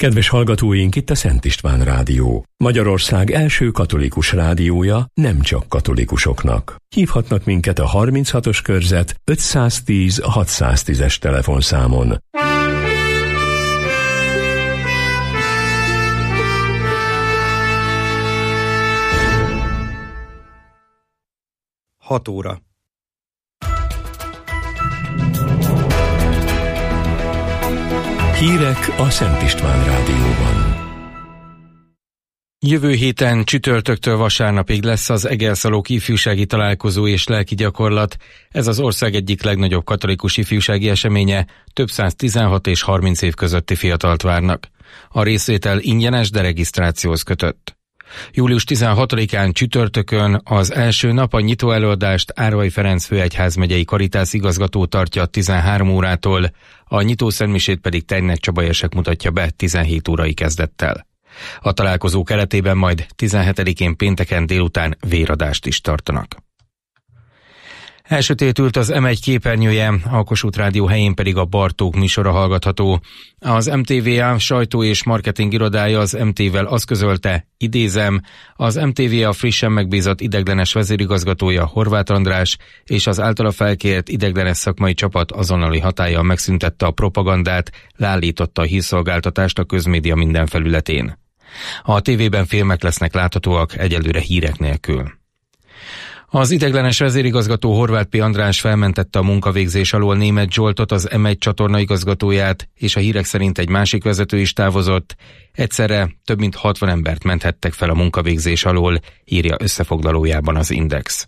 Kedves hallgatóink, itt a Szent István Rádió. Magyarország első katolikus rádiója, nem csak katolikusoknak. Hívhatnak minket a 36-os körzet 510 610-es telefonszámon. Hat óra. Hírek a Szent István Rádióban. Jövő héten csütörtöktől vasárnapig lesz az Egerszalók ifjúsági találkozó és lelki gyakorlat. Ez az ország egyik legnagyobb katolikus ifjúsági eseménye, több száz 16 és 30 év közötti fiatalt várnak. A részvétel ingyenes, de regisztrációhoz kötött. Július 16-án csütörtökön az első nap a nyitó előadást Árvai Ferenc főegyházmegyei Karitász igazgató tartja 13 órától, a nyitó szentmisét pedig Tejnek Csaba érsek mutatja be 17 órai kezdettel. A találkozó keretében majd 17-én pénteken délután véradást is tartanak. Elsötétült az M1 képernyője, a Kossuth Rádió helyén pedig a Bartók műsora hallgatható. Az MTVA sajtó és marketing irodája az MT-vel azt közölte, idézem, az MTVA frissen megbízott ideiglenes vezérigazgatója Horváth András és az általa felkért ideiglenes szakmai csapat azonnali hatállyal megszüntette a propagandát, leállította a hírszolgáltatást a közmédia minden felületén. A tévében filmek lesznek láthatóak, egyelőre hírek nélkül. Az ideiglenes vezérigazgató Horváth P. András felmentette a munkavégzés alól Németh Zsoltot, az M1 csatorna igazgatóját, és a hírek szerint egy másik vezető is távozott. Egyszerre több mint 60 embert menthettek fel a munkavégzés alól, írja összefoglalójában az Index.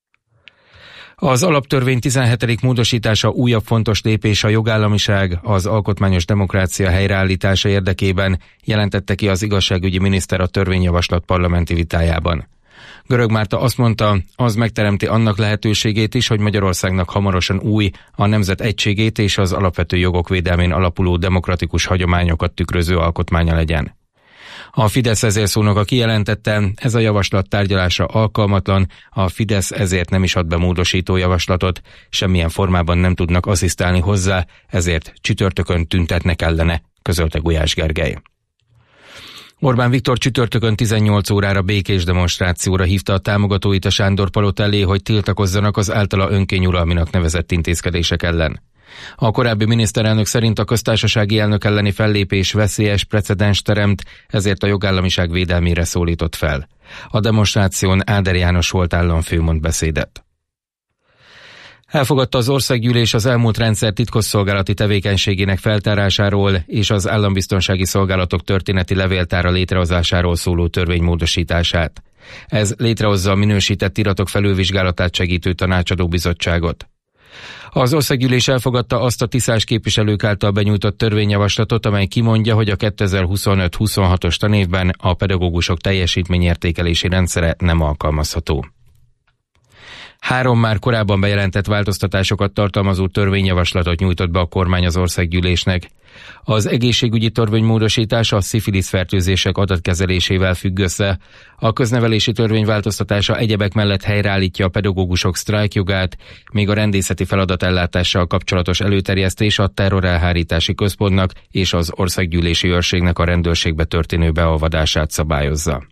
Az alaptörvény 17. módosítása újabb fontos lépés a jogállamiság, az alkotmányos demokrácia helyreállítása érdekében, jelentette ki az igazságügyi miniszter a törvényjavaslat parlamenti vitájában. Görög Márta azt mondta, az megteremti annak lehetőségét is, hogy Magyarországnak hamarosan új, a nemzet egységét és az alapvető jogok védelmén alapuló demokratikus hagyományokat tükröző alkotmánya legyen. A Fidesz vezérszónoka kijelentette, ez a javaslat tárgyalásra alkalmatlan, a Fidesz ezért nem is ad be módosító javaslatot, semmilyen formában nem tudnak asszisztálni hozzá, ezért csütörtökön tüntetnek ellene, közölte Gulyás Gergely. Orbán Viktor csütörtökön 18 órára békés demonstrációra hívta a támogatóit a Sándor-palota elé, hogy tiltakozzanak az általa önkényuralminak nevezett intézkedések ellen. A korábbi miniszterelnök szerint a köztársasági elnök elleni fellépés veszélyes precedens teremt, ezért a jogállamiság védelmére szólított fel. A demonstráción Áder János volt államfő mond beszédet. Elfogadta az országgyűlés az elmúlt rendszer titkosszolgálati tevékenységének feltárásáról és az állambiztonsági szolgálatok történeti levéltára létrehozásáról szóló törvény módosítását. Ez létrehozza a minősített iratok felülvizsgálatát segítő tanácsadó bizottságot. Az országgyűlés elfogadta azt a tiszás képviselők által benyújtott törvényjavaslatot, amely kimondja, hogy a 2025-26-os tanévben a pedagógusok teljesítményértékelési rendszere nem alkalmazható. 3 már korábban bejelentett változtatásokat tartalmazó törvényjavaslatot nyújtott be a kormány az országgyűlésnek. Az egészségügyi törvény módosítása a szifilisz fertőzések adatkezelésével függ össze. A köznevelési törvény változtatása egyebek mellett helyreállítja a pedagógusok sztrájkjogát, míg a rendészeti feladatellátással kapcsolatos előterjesztés a terrorelhárítási központnak és az országgyűlési őrségnek a rendőrségbe történő beolvadását szabályozza.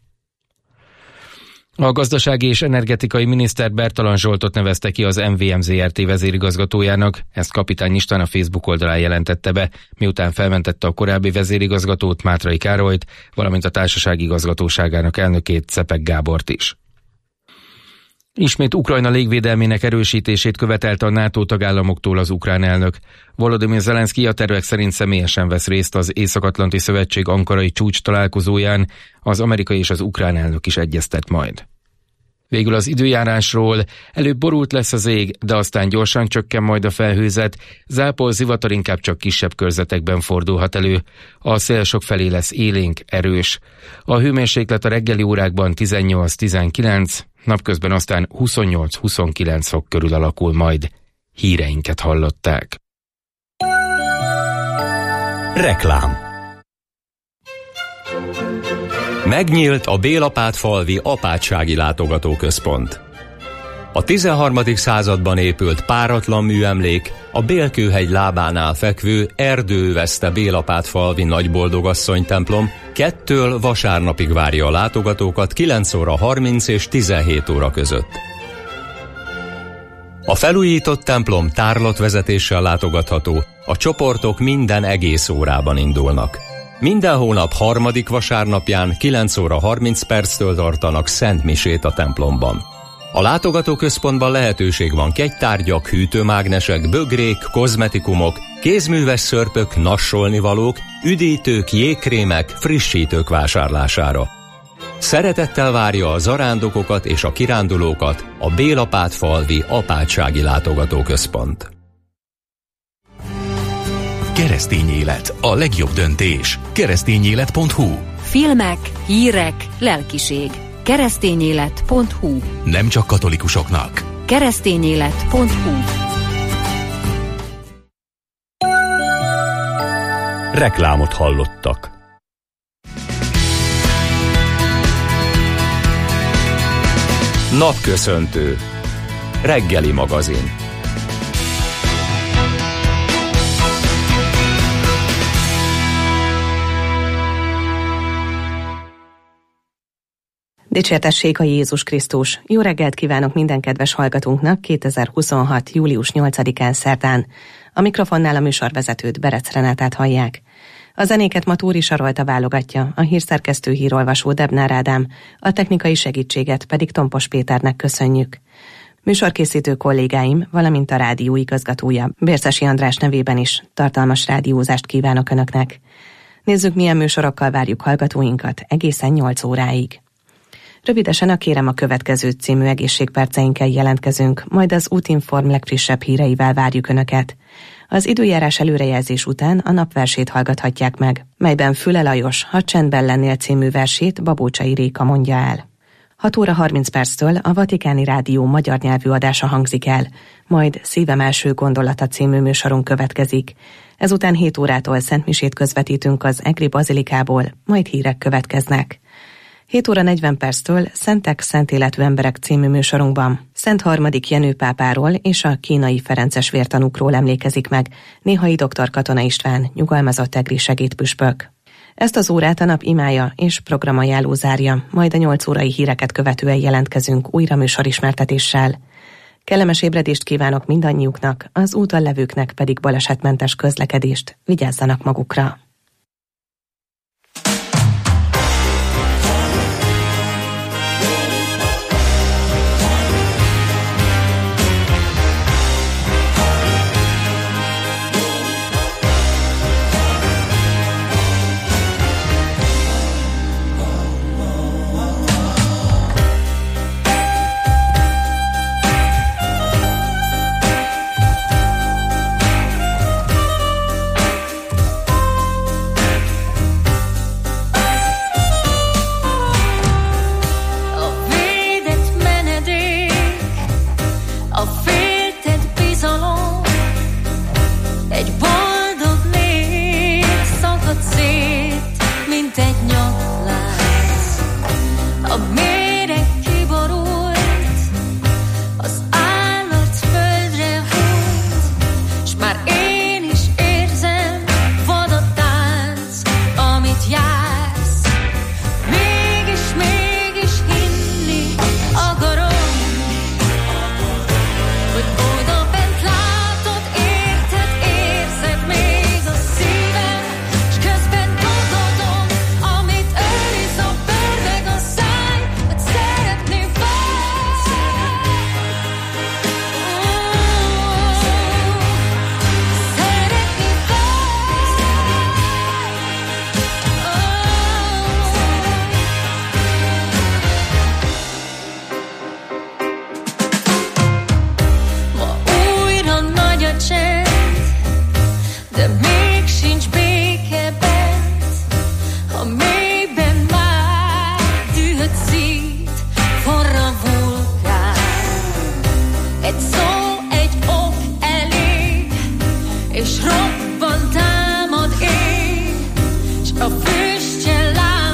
A gazdasági és energetikai miniszter Bertalan Zsoltot nevezte ki az MVM Zrt. Vezérigazgatójának, ezt Kapitány István a Facebook oldalán jelentette be, miután felmentette a korábbi vezérigazgatót, Mátrai Károlyt, valamint a társaság igazgatóságának elnökét, Czepek Gábort is. Ismét Ukrajna légvédelmének erősítését követelte a NATO tagállamoktól az ukrán elnök. Volodymyr Zelenszky a tervek szerint személyesen vesz részt az Észak-Atlanti Szövetség ankarai csúcs találkozóján, az amerikai és az ukrán elnök is egyeztet majd. Végül az időjárásról: előbb borult lesz az ég, de aztán gyorsan csökken majd a felhőzet, zápor, zivatar inkább csak kisebb körzetekben fordulhat elő. A szél sokfelé lesz élénk, erős. A hőmérséklet a reggeli órákban 18-19, napközben aztán 28-29 fok körül alakul majd. Híreinket hallották. Reklám. Megnyílt a Bélapátfalvi apátsági látogatóközpont. A 13. században épült páratlan műemlék a Bélkőhegy lábánál fekvő Erdőveszte Bélapátfalvi Nagyboldogasszony templom 2-től vasárnapig várja a látogatókat 9 óra 30 és 17 óra között. A felújított templom tárlatvezetéssel látogatható, a csoportok minden egész órában indulnak. Minden hónap 3. vasárnapján 9 óra 30 perctől tartanak szentmisét a templomban. A látogatóközpontban lehetőség van kegytárgyak, hűtőmágnesek, bögrék, kozmetikumok, kézműves szörpök, nassolnivalók, üdítők, jégkrémek, frissítők vásárlására. Szeretettel várja a zarándokokat és a kirándulókat a Bélapátfalvi Apátsági Látogatóközpont. Keresztény élet, a legjobb döntés. Keresztényélet.hu. Filmek, hírek, lelkiség. Keresztényélet.hu. Nem csak katolikusoknak. Keresztényélet.hu. Reklámot hallottak. Napköszöntő. Reggeli magazin. Dicsértessék a Jézus Krisztus! Jó reggelt kívánok minden kedves hallgatónknak 2026. július 8-án szerdán. A mikrofonnál a műsorvezetőt, Berec Renátát hallják. A zenéket ma Túri Sarolta válogatja, a hírszerkesztő hírolvasó Debnár Ádám, a technikai segítséget pedig Tompos Péternek köszönjük. Műsorkészítő kollégáim, valamint a rádió igazgatója, Bércesi András nevében is tartalmas rádiózást kívánok Önöknek. Nézzük, milyen műsorokkal várjuk hallgatóinkat egészen 8 óráig. Rövidesen a Kérem a következőt című egészségperceinkkel jelentkezünk, majd az Útinform legfrissebb híreivel várjuk Önöket. Az időjárás előrejelzés után a napversét hallgathatják meg, melyben Füle Lajos Ha csendben lennél című versét Babócsai Réka mondja el. 6 óra 30 perctől a Vatikáni Rádió magyar nyelvű adása hangzik el, majd Szívem első gondolata című műsorunk következik. Ezután 7 órától szentmisét közvetítünk az Egri Bazilikából, majd hírek következnek. 7 óra 40 perctől Szentek, szent életű emberek című műsorunkban Szent harmadik Jenő pápáról és a kínai ferences vértanúkról emlékezik meg Néhai dr. Katona István, nyugalmazott egri segédpüspök. Ezt az órát a nap imája és programajánló zárja, majd a 8 órai híreket követően jelentkezünk újra műsorismertetéssel. Kellemes ébredést kívánok mindannyiuknak, az úton levőknek pedig balesetmentes közlekedést, vigyázzanak magukra!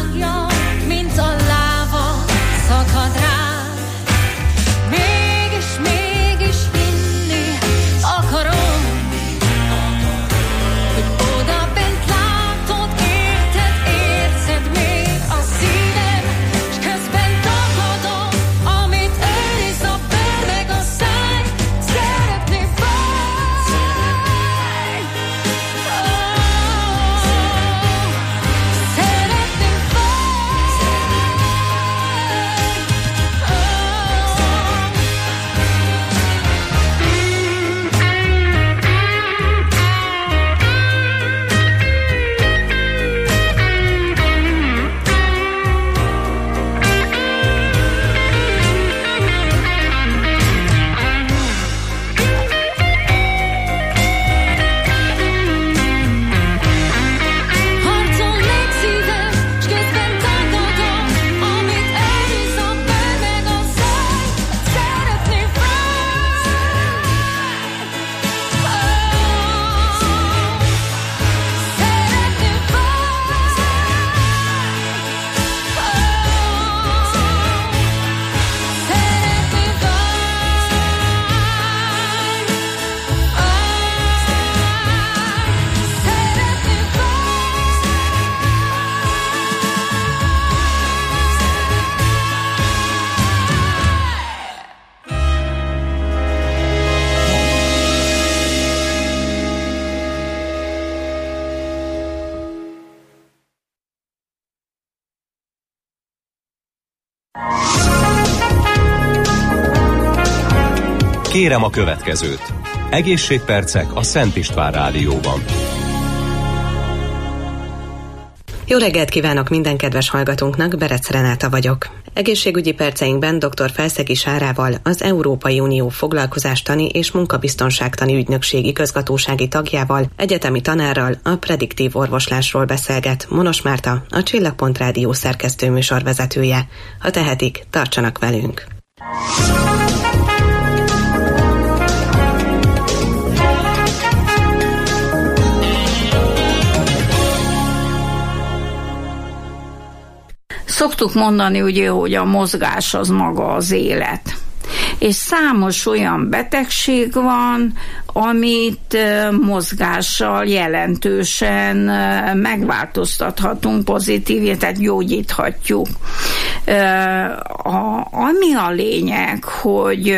Mégis Kérem a következőt. Egészségpercek a Szent István Rádióban. Jó reggelt kívánok minden kedves hallgatónknak, Berec Renáta vagyok. Egészségügyi perceinkben dr. Felszegi Sárával, az Európai Unió Foglalkozástani és Munkabiztonságtani Ügynökség igazgatósági tagjával, egyetemi tanárral a prediktív orvoslásról beszélget Monos Márta, a Csillagpont Rádió szerkesztő műsorvezetője. Ha tehetik, tartsanak velünk! Szoktuk mondani, ugye, hogy a mozgás az maga az élet. És számos olyan betegség van, amit mozgással jelentősen megváltoztathatunk, pozitív, tehát gyógyíthatjuk. Ami a lényeg, hogy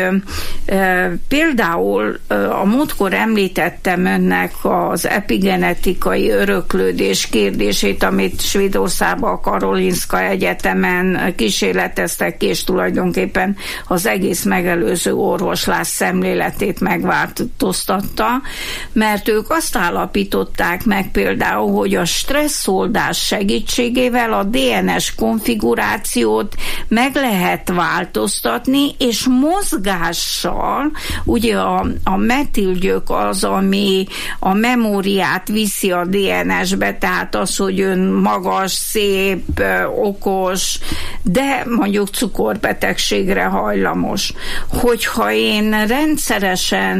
például a múltkor említettem önnek az epigenetikai öröklődés kérdését, amit Svédországban a Karolinska Egyetemen kísérleteztek, és tulajdonképpen az egész megelőző orvoslás szemléletét megváltoztatta, mert ők azt állapították meg például, hogy a stresszoldás segítségével a DNS konfigurációt meg lehet változtatni, és mozgással, ugye a metilgyök az, ami a memóriát viszi a DNS-be, tehát az, hogy ön magas, szép, okos, de mondjuk cukorbetegségre hajlamos. Hogyha én rendszeresen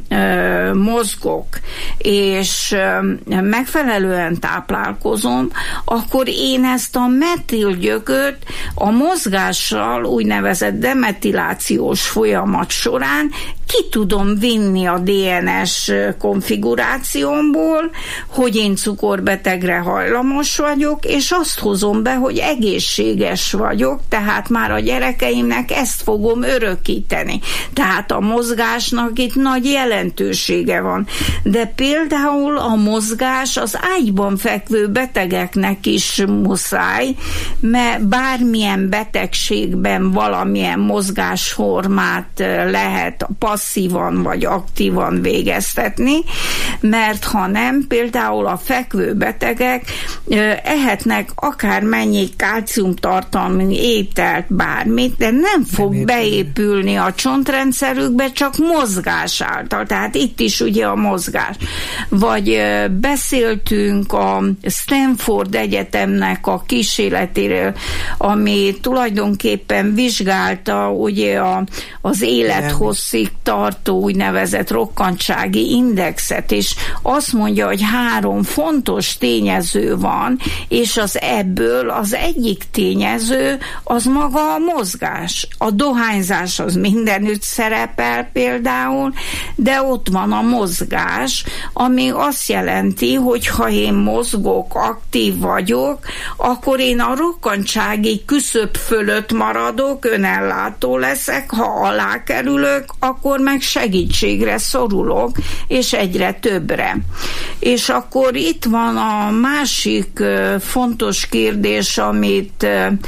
mozgok, és megfelelően táplálkozom, akkor én ezt a metilgyököt a mozgással, úgynevezett demetilációs folyamat során ki tudom vinni a DNS konfigurációmból, hogy én cukorbetegre hajlamos vagyok, és azt hozom be, hogy egészséges vagyok, tehát már a gyerekeimnek ezt fogom örökíteni. Tehát a mozgásnak itt nagy jelentősége van. De például a mozgás az ágyban fekvő betegeknek is muszáj, mert bármilyen betegségben valamilyen mozgásformát lehet passzívan vagy aktívan végeztetni, mert ha nem, például a fekvő betegek ehetnek akármennyi kálciumtartalmú ételt, bármit, de nem fog beépülni a csontrendszerükbe, csak mozgás által. Tehát itt is ugye a mozgás. Vagy beszéltünk a Stanford Egyetemnek a kísérletéről, ami tulajdonképpen vizsgálta ugye az élethosszig tartó úgynevezett rokkantsági indexet, és azt mondja, hogy 3 fontos tényező van, és ebből az egyik tényező az maga a mozgás. A dohányzás az mindenütt szerepel például, de ott van a mozgás, ami azt jelenti, hogy ha én mozgok, aktív vagyok, akkor én a rokkantsági küszöb fölött maradok, önellátó leszek, ha alá kerülök, akkor meg segítségre szorulok, és egyre többre. És akkor itt van a másik fontos kérdés, amit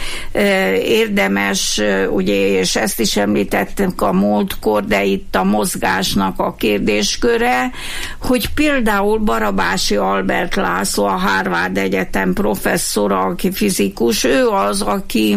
érdemes, ugye, és ezt is említettünk a múltkor, de itt a mozgásnak a kérdésköre, hogy például Barabási Albert László, a Harvard Egyetem professzora, aki fizikus, ő az, aki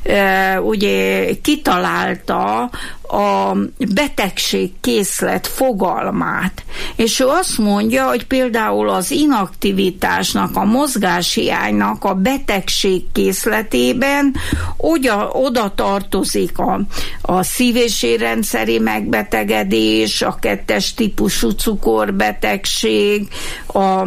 ugye kitalálta a betegségkészlet fogalmát. És ő azt mondja, hogy például az inaktivitásnak, a mozgáshiánynak a betegségkészletében oda tartozik a szív- és érrendszeri megbetegedés, a 2-es típusú cukorbetegség, a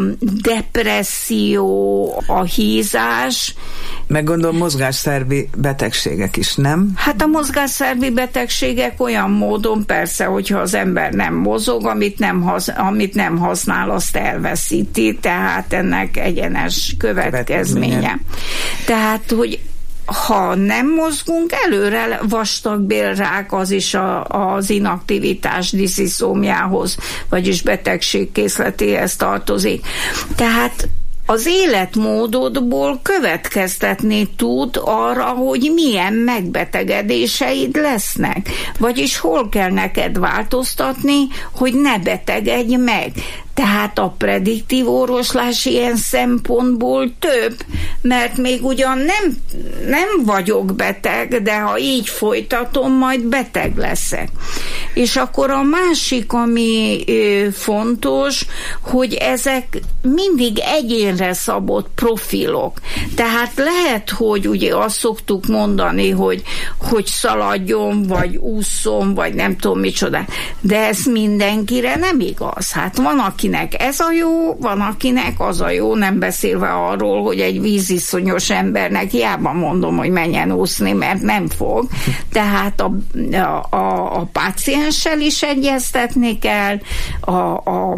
depresszió, a hízás. Meg gondolom mozgásszervi betegségek is, nem? Hát a mozgásszervi betegségek olyan módon persze, hogyha az ember nem mozog, amit nem használ, azt elveszíti, tehát ennek egyenes következménye. Tehát, hogy ha nem mozgunk, előre vastagbélrák az is az inaktivitás disziszómiához, vagyis betegség készletéhez tartozik. Tehát az életmódodból következtetni tud arra, hogy milyen megbetegedéseid lesznek. Vagyis hol kell neked változtatni, hogy ne betegedj meg. Tehát a prediktív orvoslás ilyen szempontból több, mert még ugyan nem vagyok beteg, de ha így folytatom, majd beteg leszek. És akkor a másik, ami fontos, hogy ezek mindig egyénre szabott profilok. Tehát lehet, hogy ugye azt szoktuk mondani, hogy szaladjon, vagy ússzon, vagy nem tudom micsoda, de ez mindenkire nem igaz. Hát van, akinek ez a jó, van, akinek az a jó, nem beszélve arról, hogy egy víziszonyos embernek hiába mondom, hogy menjen úszni, mert nem fog. Tehát a pácienssel is egyeztetni kell, a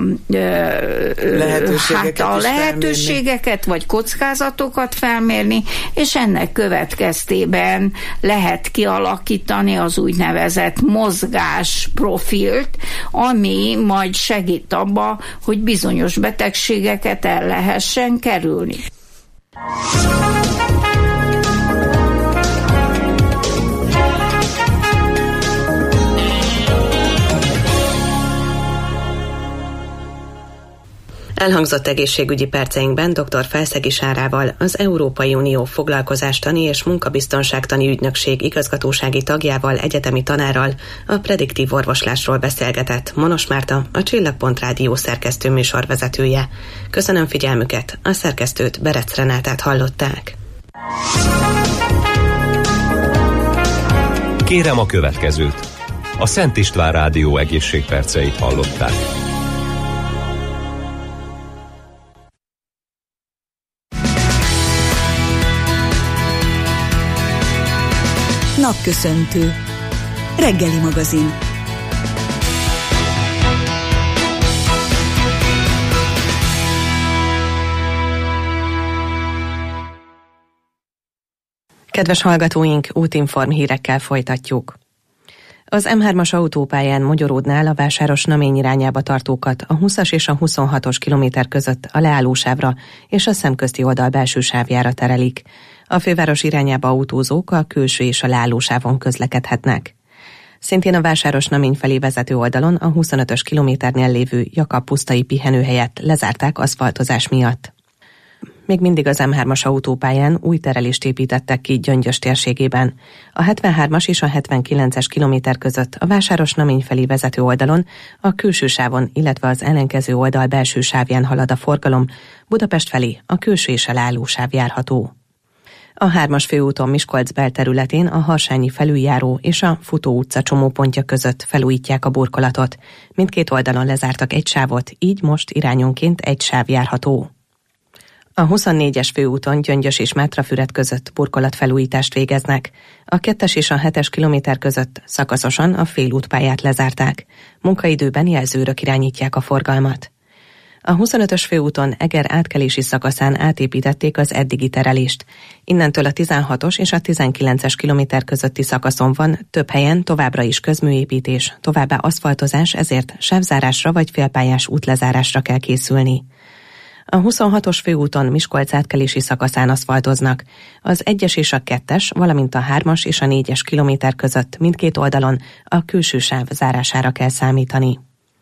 lehetőségeket vagy kockázatokat felmérni, és ennek következtében lehet kialakítani az úgynevezett mozgásprofilt, ami majd segít abba, hogy bizonyos betegségeket el lehessen kerülni. Elhangzott egészségügyi perceinkben dr. Felszegi Sárával, az Európai Unió Foglalkozástani és Munkabiztonságtani Ügynökség igazgatósági tagjával, egyetemi tanárral a prediktív orvoslásról beszélgetett Monos Márta, a Csillagpont Rádió szerkesztő műsorvezetője. Köszönöm figyelmüket, a szerkesztőt, Berec Renátát hallották. Kérem a következőt. A Szent István Rádió egészségperceit hallották. Napköszöntő. Reggeli magazin. Kedves hallgatóink, útinform hírekkel folytatjuk. Az M3-as autópályán Mogyoródnál a Vásáros-Namény irányába tartókat a 20-as és a 26-os kilométer között a leállósávra és a szemközti oldal belső sávjára terelik. A főváros irányába autózók a külső és a leállósávon közlekedhetnek. Szintén a Vásáros-Namény felé vezető oldalon a 25-ös kilométernél lévő Jakab-pusztai pihenőhelyet lezárták aszfaltozás miatt. Még mindig az M3-as autópályán új terelést építettek ki Gyöngyös térségében. A 73-as és a 79-es kilométer között a Vásáros-Namény felé vezető oldalon, a külső sávon, illetve az ellenkező oldal belső sávján halad a forgalom, Budapest felé a külső és a leállósáv járható. A 3-as főúton Miskolc belterületén a Harsányi felüljáró és a Futó utca csomópontja között felújítják a burkolatot. Mindkét oldalon lezártak egy sávot, így most irányonként egy sáv járható. A 24-es főúton Gyöngyös és Mátrafüred között burkolatfelújítást végeznek. A 2-es és a 7-es kilométer között szakaszosan a félútpályát lezárták. Munkaidőben jelzőrök irányítják a forgalmat. A 25-ös főúton Eger átkelési szakaszán átépítették az eddigi terelést. Innentől a 16-os és a 19-es kilométer közötti szakaszon van több helyen továbbra is közműépítés, továbbá aszfaltozás, ezért sávzárásra vagy félpályás útlezárásra kell készülni. A 26-os főúton Miskolc átkelési szakaszán aszfaltoznak. Az 1-es és a 2-es, valamint a 3-as és a 4-es kilométer között mindkét oldalon a külső sáv zárására kell számítani.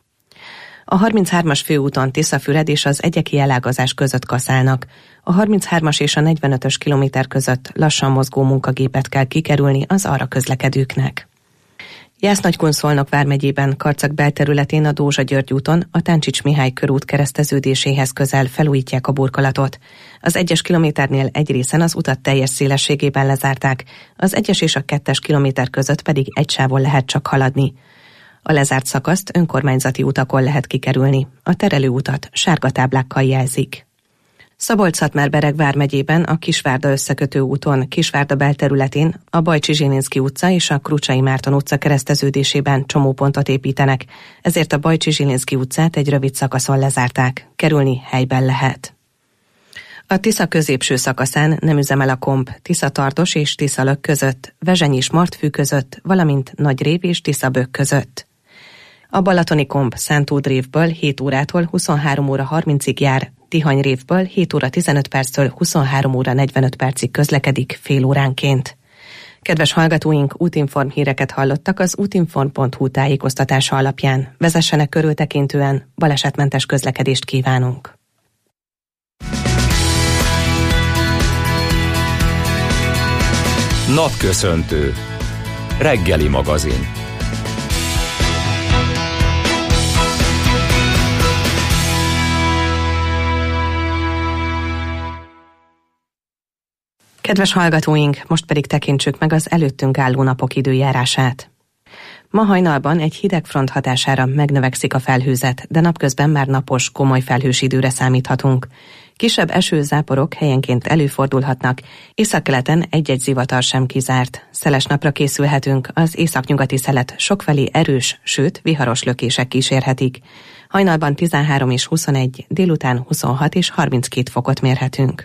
A 33-as főúton Tiszafüred és az Egyeki elágazás között kaszálnak. A 33-as és a 45-ös kilométer között lassan mozgó munkagépet kell kikerülni az arra közlekedőknek. Jász-Nagykun-Szolnok vármegyében Karcag belterületén a Dózsa-György úton a Táncsics Mihály körút kereszteződéséhez közel felújítják a burkolatot. Az 1-es kilométernél egy részen az utat teljes szélességében lezárták, az 1-es és a 2-es kilométer között pedig egy sávon lehet csak haladni. A lezárt szakaszt önkormányzati utakon lehet kikerülni, a terelőutat sárga táblákkal jelzik. Szabolcs-Szatmár-Bereg vármegyében a Kisvárda összekötő úton Kisvárda belterületén a Bajcsi-Zsilinszky utca és a Krucsai Márton utca kereszteződésében csomópontot építenek, ezért a Bajcsi-Zsilinszky utcát egy rövid szakaszon lezárták, kerülni helyben lehet. A Tisza középső szakaszán nem üzemel a komp Tisza-Tardos és Tiszalök között, Vezseny-Martfű között, valamint Nagyrév és Tiszabök között. A balatoni komp Szentúdrévből 7 órától 23 óra 30-ig jár, Tihanyrévből 7 óra 15 perctől 23 óra 45 percig közlekedik fél óránként. Kedves hallgatóink, útinform híreket hallottak az útinform.hu tájékoztatása alapján. Vezessenek körültekintően, balesetmentes közlekedést kívánunk. Napköszöntő. Reggeli magazin. Kedves hallgatóink, most pedig tekintsük meg az előttünk álló napok időjárását. Ma hajnalban egy hideg front hatására megnövekszik a felhőzet, de napközben már napos, komoly felhős időre számíthatunk. Kisebb esőzáporok helyenként előfordulhatnak, északkeleten egy-egy zivatar sem kizárt. Szeles napra készülhetünk, az északnyugati szelet sokfelé erős, sőt viharos lökések kísérhetik. Hajnalban 13 és 21, délután 26 és 32 fokot mérhetünk.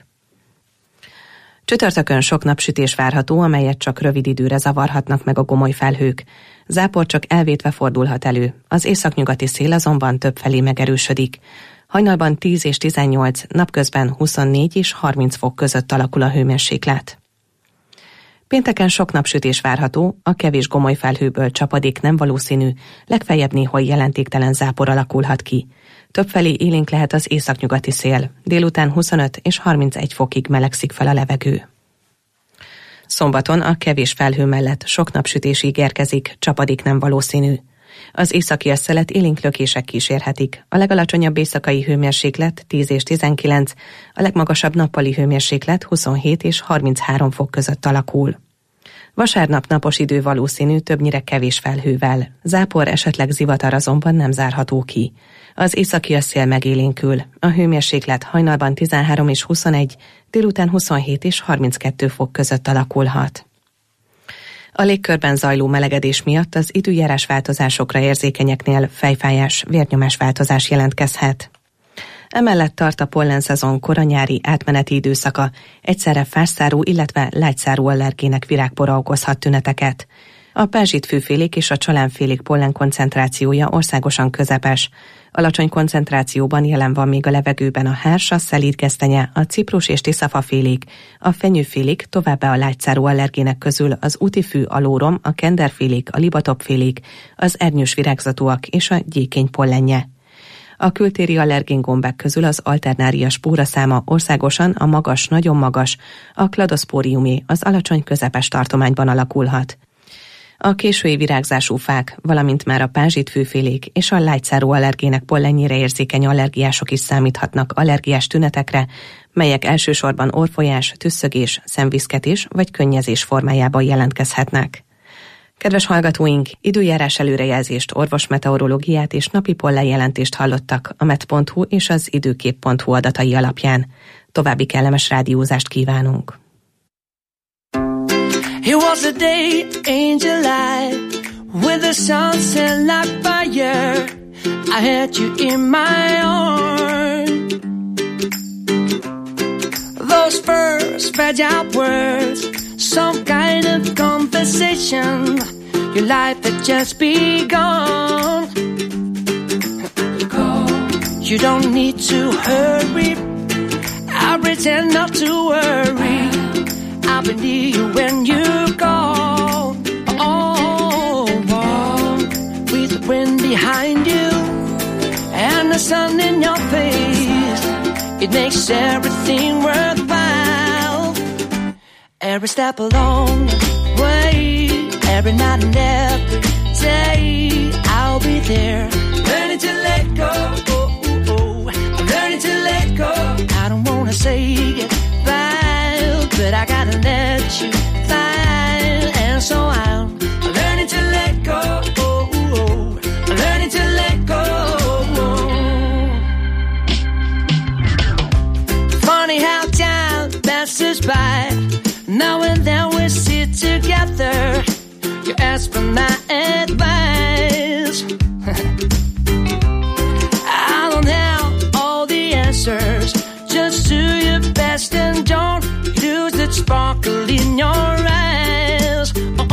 Csütörtökön sok napsütés várható, amelyet csak rövid időre zavarhatnak meg a gomoly felhők. Zápor csak elvétve fordulhat elő, az északnyugati szél azonban többfelé megerősödik. Hajnalban 10 és 18, napközben 24 és 30 fok között alakul a hőmérséklet. Pénteken sok napsütés várható, a kevés gomoly felhőből csapadék nem valószínű, legfeljebb néhol jelentéktelen zápor alakulhat ki. Többfelé élénk lehet az északnyugati szél, délután 25 és 31 fokig melegszik fel a levegő. Szombaton a kevés felhő mellett sok napsütés ígérkezik, csapadék nem valószínű. Az északi szelet élénk lökések kísérhetik, a legalacsonyabb éjszakai hőmérséklet 10 és 19, a legmagasabb nappali hőmérséklet 27 és 33 fok között alakul. Vasárnap napos idő valószínű, többnyire kevés felhővel, zápor esetleg zivatar azonban nem zárható ki. Az északi szél megélénkül, a hőmérséklet hajnalban 13 és 21, délután 27 és 32 fok között alakulhat. A légkörben zajló melegedés miatt az időjárás változásokra érzékenyeknél fejfájás, vérnyomásváltozás jelentkezhet. Emellett tart a pollenszezon koranyári átmeneti időszaka, egyszerre fásszárú, illetve lágyszárú allergének virágpora okozhat tüneteket. A pázsitfűfélék és a csalánfélék pollen koncentrációja országosan közepes. Alacsony koncentrációban jelen van még a levegőben a hárs, a szelídgesztenye, a ciprus és tiszafafélék, a fenyőfélék, továbbá a lágyszárú allergének közül az útifű, a lórom, a kenderfélék, a libatopfélék, az ernyős virágzatúak és a gyékény pollenje. A kültéri allergéngombák közül az alternária spóraszáma országosan a magas, nagyon magas, a kladoszpóriumé az alacsony közepes tartományban alakulhat. A késői virágzású fák, valamint már a pázsitfűfélék és a lágyszárú allergének pollenjére érzékeny allergiások is számíthatnak allergiás tünetekre, melyek elsősorban orrfolyás, tüsszögés, szemviszketés vagy könnyezés formájában jelentkezhetnek. Kedves hallgatóink, időjárás előrejelzést, orvosmeteorológiát és napi pollenjelentést hallottak a met.hu és az időkép.hu adatai alapján. További kellemes rádiózást kívánunk! It was a day in July with the sunset like fire. I had you in my arms. Those first fragile words, some kind of conversation. Your life had just begun. You don't need to hurry. I pretend not to worry. I'll be near you when you call. Oh, with the wind behind you and the sun in your face, it makes everything worthwhile. Every step along the way, every night and every day, I'll be there. Learning to let go, learning to let go. I don't wanna say goodbye, but I gotta let you fly, and so I'm learning to let go, learning to let go. Funny how time passes by, now and then we sit together. You ask for my advice. I don't have all the answers, just do your best and don't lose that sparkle in your eyes.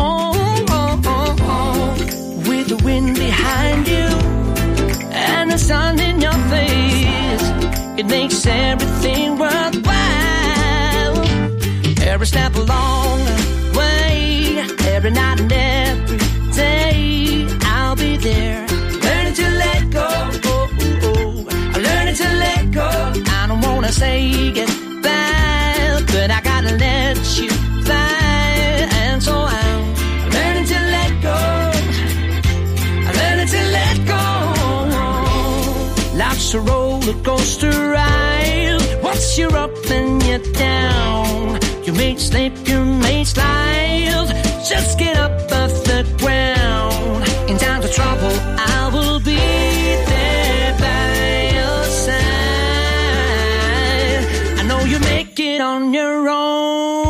With the wind behind you and the sun in your face, it makes everything worthwhile. Every step along the way, every night and every day, I'll be there. Learning to let go, learning to let go. I don't wanna say goodbye, but I gotta let you fly. And so I'm learning to let go, learning to let go. Life's a roller coaster ride. Once you're up, then you're down. You may slip, you may slide. Just get up off the ground. In times of trouble, I will be there by your side. I know you make it on your own.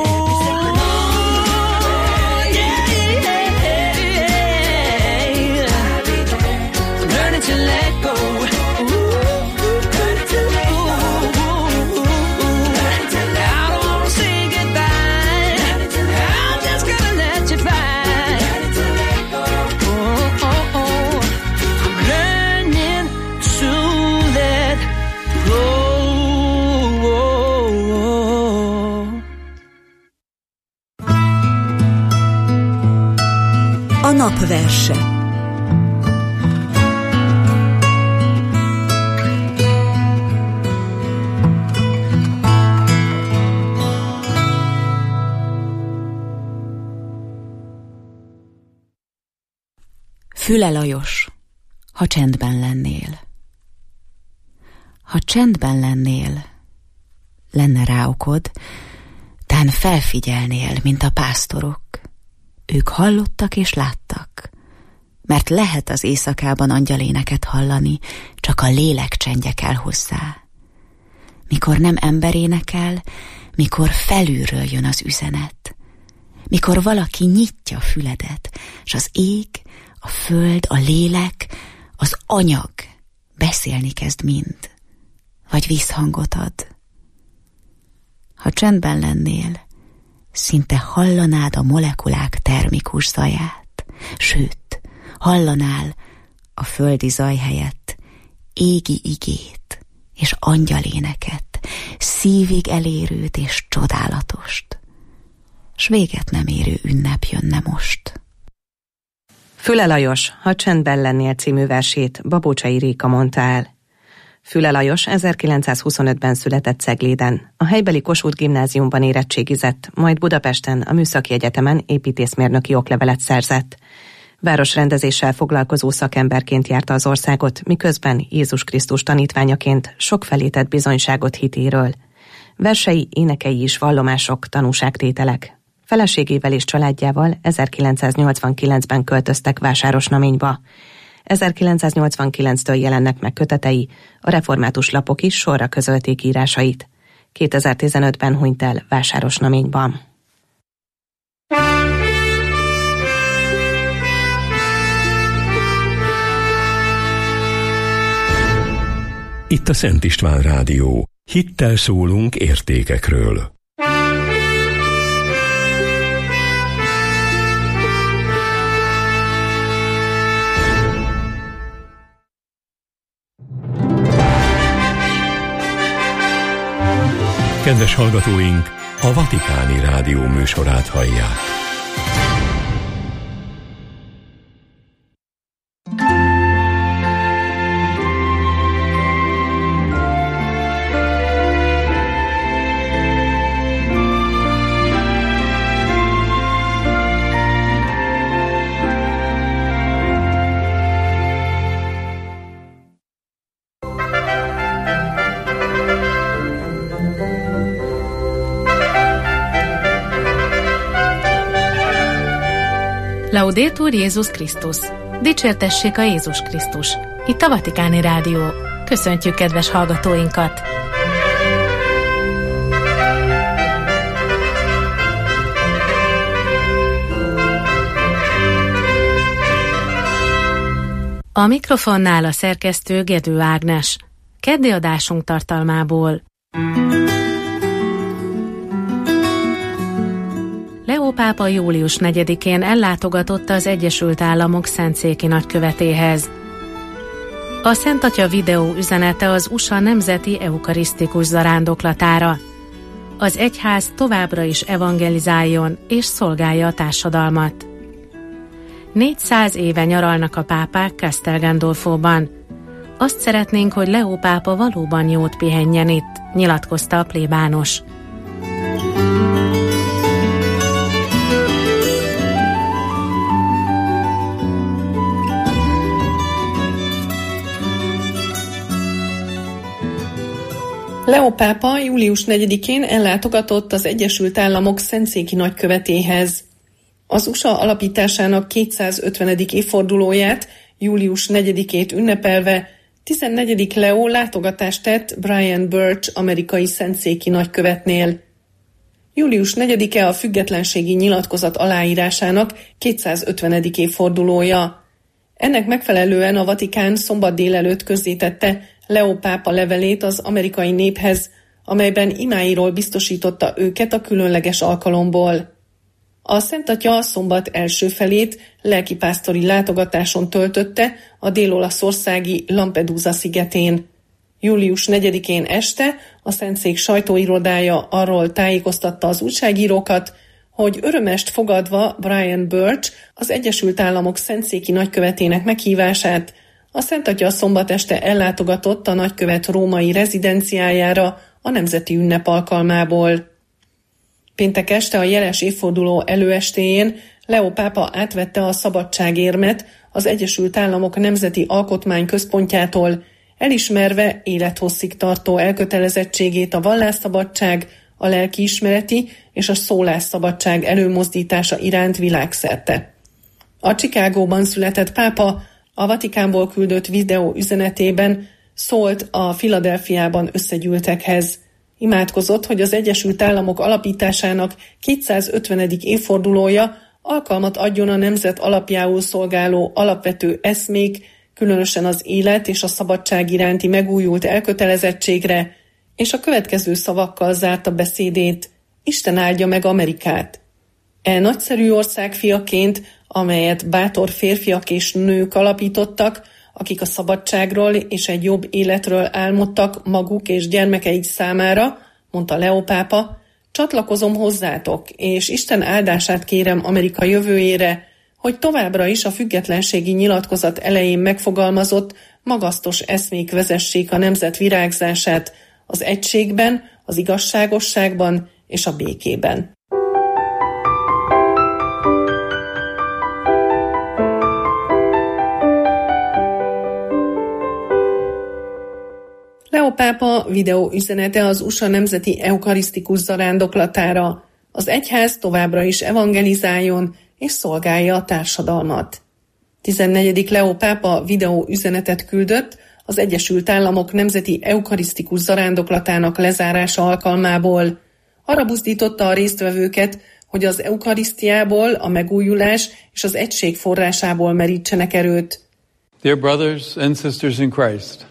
Learning to let go. A napverse. Füle Lajos, ha csendben lennél. Ha csendben lennél, lenne rá okod, tán felfigyelnél, mint a pásztorok. Ők hallottak és láttak, mert lehet az éjszakában angyaléneket hallani, csak a lélek csendje kell hozzá. Mikor nem ember énekel, mikor felülről jön az üzenet, mikor valaki nyitja a füledet, s az ég, a föld, a lélek, az anyag beszélni kezd mind, vagy vízhangot ad. Ha csendben lennél, szinte hallanád a molekulák termikus zaját, sőt, hallanál a földi zaj helyett égi igét és angyaléneket, szívig elérőt és csodálatost, s véget nem érő ünnep jönne most. Füle Lajos, ha csendben lennél című versét Babócsai Réka mondta el. Füle Lajos 1925-ben született Cegléden. A helybeli Kossuth gimnáziumban érettségizett, majd Budapesten a Műszaki Egyetemen építészmérnöki oklevelet szerzett. Városrendezéssel foglalkozó szakemberként járta az országot, miközben Jézus Krisztus tanítványaként sokfelé tett bizonyságot hitéről. Versei, énekei is vallomások, tanúságtételek. Feleségével és családjával 1989-ben költöztek Vásárosnaményba. 1989-től jelennek meg kötetei, a református lapok is sorra közölték írásait. 2015-ben hunyt el Vásárosnaményban. Itt a Szent István Rádió. Hittel szólunk értékekről. Kedves hallgatóink, a Vatikáni Rádió műsorát hallják. Laudetur Jézus Krisztus! Dicsértessék a Jézus Krisztus! Itt a Vatikáni Rádió. Köszöntjük kedves hallgatóinkat! A mikrofonnál a szerkesztő Gedő Ágnes. Keddi adásunk tartalmából. Leó pápa július 4-én ellátogatott az Egyesült Államok szentszéki nagykövetéhez. A Szent Atya videó üzenete az USA nemzeti eukarisztikus zarándoklatára. Az egyház továbbra is evangelizáljon és szolgálja a társadalmat. 400 éve nyaralnak a pápák Castel Gandolfóban. Azt szeretnénk, hogy Leó pápa valóban jót pihenjen itt, nyilatkozta a plébános. Leó pápa július 4-én ellátogatott az Egyesült Államok szentszéki nagykövetéhez. Az USA alapításának 250. évfordulóját, július 4-ét ünnepelve 14. Leó látogatást tett Brian Birch amerikai szentszéki nagykövetnél. Július 4-e a függetlenségi nyilatkozat aláírásának 250. évfordulója. Ennek megfelelően a Vatikán szombat délelőtt közzétette Leó pápa levelét az amerikai néphez, amelyben imáiról biztosította őket a különleges alkalomból. A Szent Atya szombat első felét lelkipásztori látogatáson töltötte a dél-olaszországi Lampedusa szigetén. Július 4-én este a Szentszék sajtóirodája arról tájékoztatta az újságírókat, hogy örömest fogadva Brian Birch, az Egyesült Államok szentszéki nagykövetének meghívását, a Szent Atya szombat este ellátogatott a nagykövet római rezidenciájára a nemzeti ünnep alkalmából. Péntek este a jeles évforduló előestéjén Leó pápa átvette a szabadságérmet az Egyesült Államok Nemzeti Alkotmányközpontjától, elismerve élethosszig tartó elkötelezettségét a vallásszabadság, a lelkiismereti és a szólásszabadság előmozdítása iránt világszerte. A Chicagóban született pápa a Vatikánból küldött videó üzenetében szólt a Philadelphiában összegyűltekhez. Imádkozott, hogy az Egyesült Államok alapításának 250. évfordulója alkalmat adjon a nemzet alapjául szolgáló alapvető eszmék, különösen az élet és a szabadság iránti megújult elkötelezettségre, és a következő szavakkal zárta beszédét: Isten áldja meg Amerikát! E nagyszerű ország fiaként, amelyet bátor férfiak és nők alapítottak, akik a szabadságról és egy jobb életről álmodtak maguk és gyermekeik számára, mondta Leó pápa, csatlakozom hozzátok, és Isten áldását kérem Amerika jövőjére, hogy továbbra is a függetlenségi nyilatkozat elején megfogalmazott, magasztos eszmék vezessék a nemzet virágzását az egységben, az igazságosságban és a békében. Leó pápa videó üzenete az USA nemzeti eukarisztikus zarándoklatára. Az egyház továbbra is evangelizáljon és szolgálja a társadalmat. 14. Leó pápa videó üzenetet küldött az Egyesült Államok nemzeti eukarisztikus zarándoklatának lezárása alkalmából. Arra buzdította a résztvevőket, hogy az eukarisztiából, a megújulás és az egység forrásából merítsenek erőt. Dear brothers and sisters in Christ,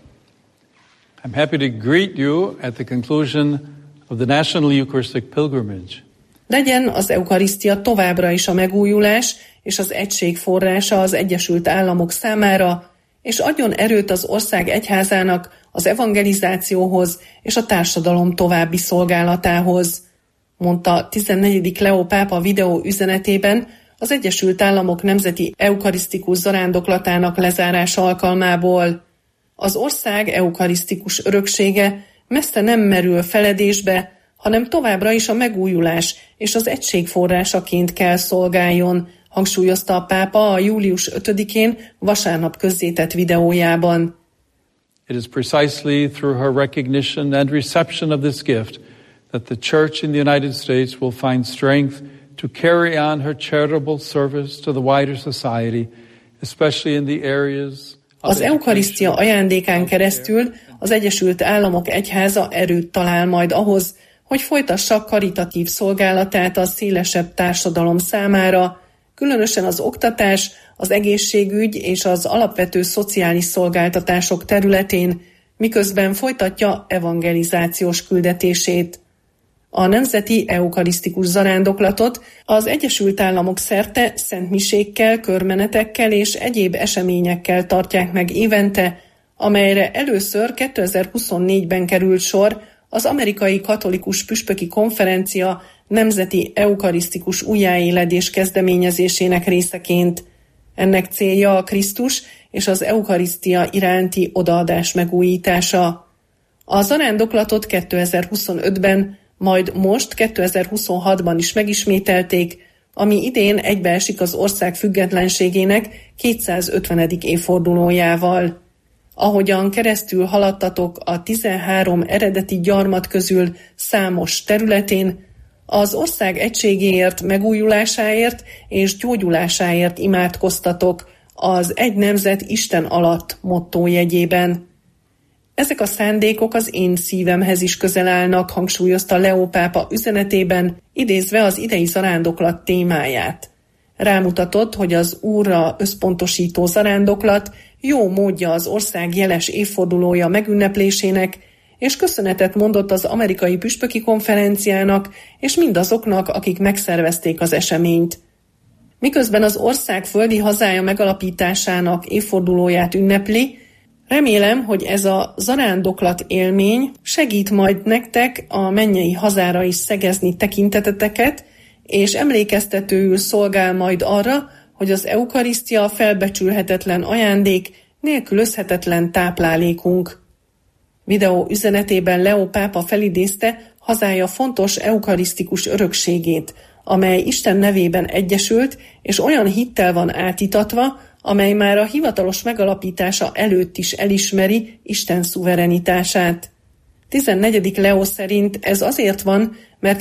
I'm happy to greet you at the conclusion of the National Eucharistic Pilgrimage. Legyen az eukarisztia továbbra is a megújulás és az egység forrása az Egyesült Államok számára, és adjon erőt az ország egyházának az evangelizációhoz és a társadalom további szolgálatához, mondta 14. Leó pápa videó üzenetében az Egyesült Államok nemzeti eukarisztikus zarándoklatának lezárása alkalmából. Az ország eukarisztikus öröksége messze nem merül feledésbe, hanem továbbra is a megújulás és az egység forrásaként kell szolgáljon, hangsúlyozta a pápa a július 5-én vasárnap közzétett videójában. It is precisely through her recognition and reception of this gift that the Church in the United States will find strength to carry on her charitable service to the wider society, especially in the areas. Az eukarisztia ajándékán keresztül az Egyesült Államok egyháza erőt talál majd ahhoz, hogy folytassa karitatív szolgálatát a szélesebb társadalom számára, különösen az oktatás, az egészségügy és az alapvető szociális szolgáltatások területén, miközben folytatja evangelizációs küldetését. A nemzeti eukarisztikus zarándoklatot az Egyesült Államok szerte szentmisékkel, körmenetekkel és egyéb eseményekkel tartják meg évente amelyre először 2024-ben került sor az Amerikai Katolikus Püspöki Konferencia nemzeti eukarisztikus újjáéledés kezdeményezésének részeként. Ennek célja a Krisztus és az eukarisztia iránti odaadás megújítása. A zarándoklatot 2025-ben, majd most 2026-ban is megismételték, ami idén egybeesik az ország függetlenségének 250. évfordulójával. Ahogyan keresztül haladtatok a 13 eredeti gyarmat közül számos területén, az ország egységéért, megújulásáért és gyógyulásáért imádkoztatok az Egy nemzet Isten alatt motto jegyében. Ezek a szándékok az én szívemhez is közel állnak, hangsúlyozta Leó pápa üzenetében, idézve az idei zarándoklat témáját. Rámutatott, hogy az Úrra összpontosító zarándoklat jó módja az ország jeles évfordulója megünneplésének, és köszönetet mondott az Amerikai Püspöki Konferenciának és mindazoknak, akik megszervezték az eseményt. Miközben az ország földi hazája megalapításának évfordulóját ünnepli, remélem, hogy ez a zarándoklat élmény segít majd nektek a mennyei hazára is szegezni tekinteteteket, és emlékeztetőül szolgál majd arra, hogy az eukarisztia felbecsülhetetlen ajándék, nélkülözhetetlen táplálékunk. Videó üzenetében Leó pápa felidézte hazája fontos eukarisztikus örökségét, amely Isten nevében egyesült, és olyan hittel van átítatva, amely már a hivatalos megalapítása előtt is elismeri Isten szuverenitását. 14. Leó szerint ez azért van, mert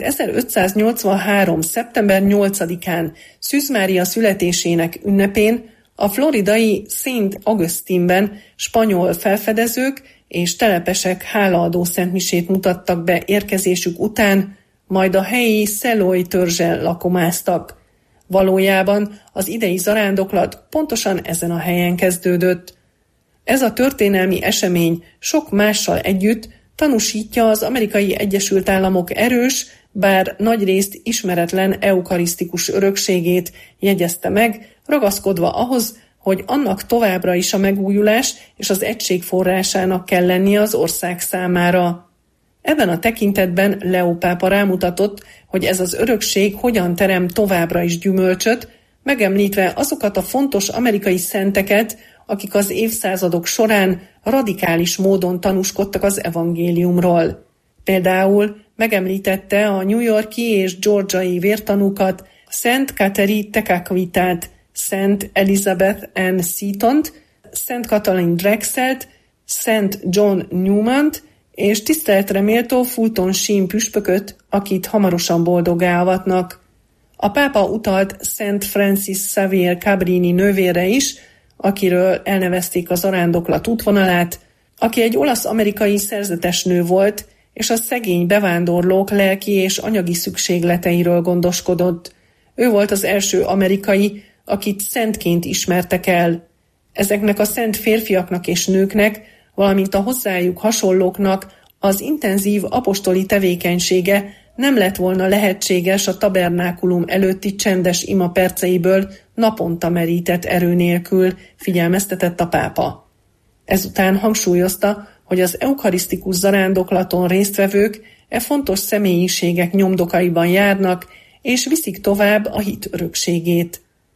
1583. szeptember 8-án Szűz Mária születésének ünnepén a floridai Szent Augustinben spanyol felfedezők és telepesek hálaadó szentmisét mutattak be érkezésük után, majd a helyi Szeloy törzsel lakomáztak. Valójában az idei zarándoklat pontosan ezen a helyen kezdődött. Ez a történelmi esemény sok mással együtt tanúsítja az Amerikai Egyesült Államok erős, bár nagyrészt ismeretlen eukarisztikus örökségét, jegyezte meg, ragaszkodva ahhoz, hogy annak továbbra is a megújulás és az egység forrásának kell lennie az ország számára. Ebben a tekintetben Leó pápa rámutatott, hogy ez az örökség hogyan terem továbbra is gyümölcsöt, megemlítve azokat a fontos amerikai szenteket, akik az évszázadok során radikális módon tanúskodtak az evangéliumról. Például megemlítette a New York-i és georgiai vértanúkat, Szent Kateri Tekakwitát, Szent Elizabeth Ann Seatont, Szent Katalin Drexelt, Szent John Newmant és tiszteletre méltó Fulton Sheen püspököt, akit hamarosan boldoggá avatnak. A pápa utalt Szent Francis Xavier Cabrini nővére is, akiről elnevezték az zarándoklat útvonalát, aki egy olasz-amerikai szerzetesnő volt, és a szegény bevándorlók lelki és anyagi szükségleteiről gondoskodott. Ő volt az első amerikai, akit szentként ismertek el. Ezeknek a szent férfiaknak és nőknek, valamint a hozzájuk hasonlóknak az intenzív apostoli tevékenysége nem lett volna lehetséges a tabernákulum előtti csendes ima perceiből naponta merített erő nélkül, figyelmeztetett a pápa. Ezután hangsúlyozta, hogy az eukarisztikus zarándoklaton résztvevők e fontos személyiségek nyomdokaiban járnak, és viszik tovább a hit örökségét.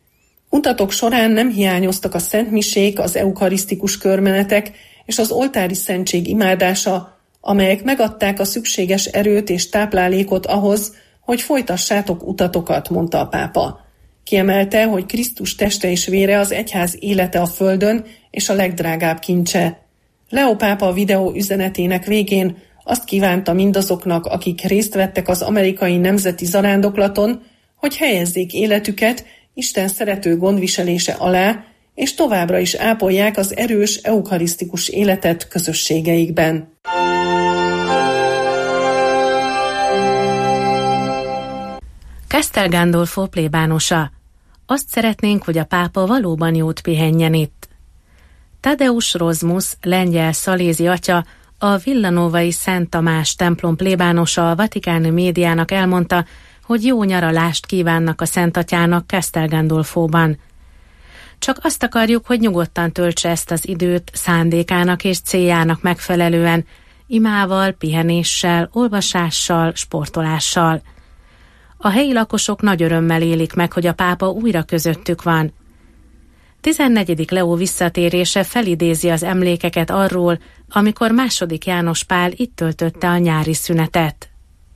Utatok során nem hiányoztak a szentmisék, az eukarisztikus körmenetek és az oltári szentség imádása, amelyek megadták a szükséges erőt és táplálékot ahhoz, hogy folytassátok utatokat, mondta a pápa. Kiemelte, hogy Krisztus teste és vére az egyház élete a földön és a legdrágább kincse. Leó pápa videó üzenetének végén azt kívánta mindazoknak, akik részt vettek az amerikai nemzeti zarándoklaton, hogy helyezzék életüket Isten szerető gondviselése alá, és továbbra is ápolják az erős eukarisztikus életet közösségeikben. Castel Gandolfo plébánosa. Azt szeretnénk, hogy a pápa valóban jót pihenjen itt. Tadeusz Rozmus, lengyel szalézi atya, a villanovai Szent Tamás templom plébánosa a vatikáni médiának elmondta, hogy jó nyaralást kívánnak a Szent Atyának Castel Gandolfóban. Csak azt akarjuk, hogy nyugodtan töltse ezt az időt szándékának és céljának megfelelően, imával, pihenéssel, olvasással, sportolással. A helyi lakosok nagy örömmel élik meg, hogy a pápa újra közöttük van. 14. Leó visszatérése felidézi az emlékeket arról, amikor II. János Pál itt töltötte a nyári szünetet.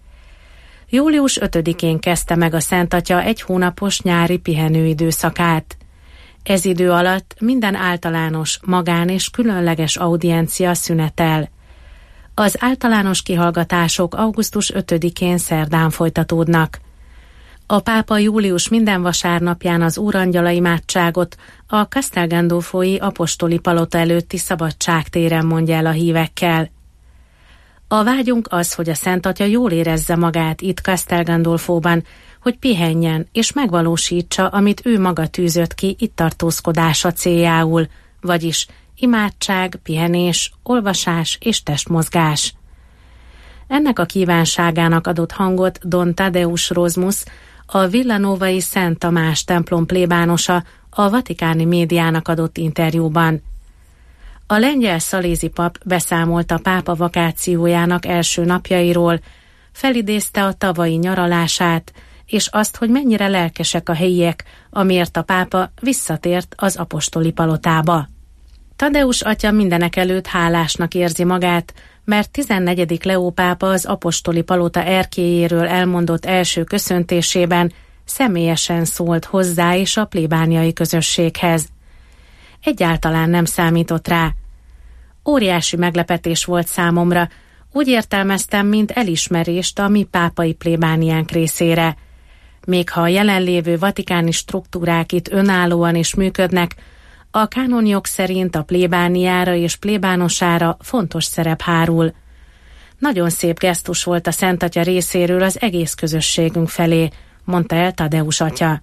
Július 5-én kezdte meg a Szent Atya egy hónapos nyári pihenőidőszakát. Ez idő alatt minden általános, magán és különleges audiencia szünetel. Az általános kihallgatások augusztus 5-én szerdán folytatódnak. A pápa július minden vasárnapján az Úrangyala imádságot a Castel Gandolfói apostoli palota előtti szabadságtéren mondja el a hívekkel. A vágyunk az, hogy a Szent Atya jól érezze magát itt Castel Gandolfóban, hogy pihenjen és megvalósítsa, amit ő maga tűzött ki itt tartózkodása céljául, vagyis imádság, pihenés, olvasás és testmozgás. Ennek a kívánságának adott hangot Don Tadeusz Rozmus, a Villanovai Szent Tamás templom plébánosa a vatikáni médiának adott interjúban. A lengyel szalézi pap beszámolt a pápa vakációjának első napjairól, felidézte a tavalyi nyaralását, és azt, hogy mennyire lelkesek a helyiek, amiért a pápa visszatért az apostoli palotába. Tadeusz atya mindenekelőtt hálásnak érzi magát, mert 14. Leó pápa az apostoli palota erkélyéről elmondott első köszöntésében személyesen szólt hozzá és a plébániai közösséghez. Egyáltalán nem számított rá. Óriási meglepetés volt számomra, úgy értelmeztem, mint elismerést a mi pápai plébániánk részére. Még ha a jelenlévő vatikáni struktúrák itt önállóan is működnek, a kánonjog szerint a plébániára és plébánosára fontos szerep hárul. Nagyon szép gesztus volt a Szent Atya részéről az egész közösségünk felé, mondta el Tadeusz atya.